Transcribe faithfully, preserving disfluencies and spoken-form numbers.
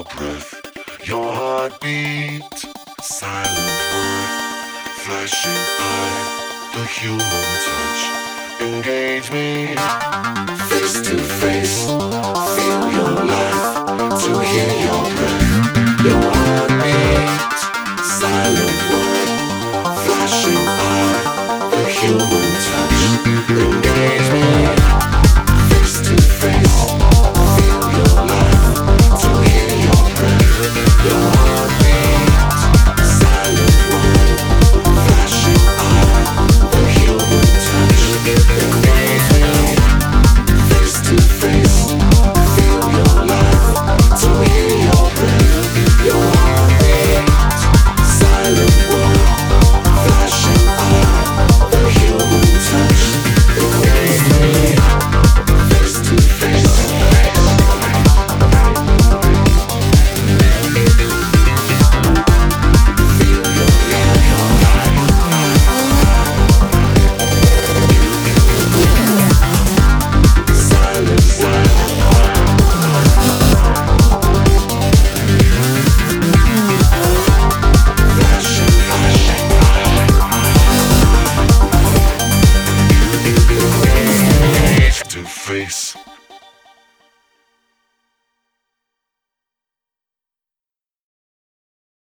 your breath, your heartbeat, silent word, flashing eye, the human touch. Engage me face to face, feel your life, to hear your breath, your heartbeat, silent word, flashing eye, the human touch. Engage me face to face, feel your life, to hear your breath, your heartbeat, silent word, flashing eye, the human touch. Engage me face to face, feel your life, to hear your breath, your heartbeat, silent word, flashing eye, the human touch. Engage me face to face. Face.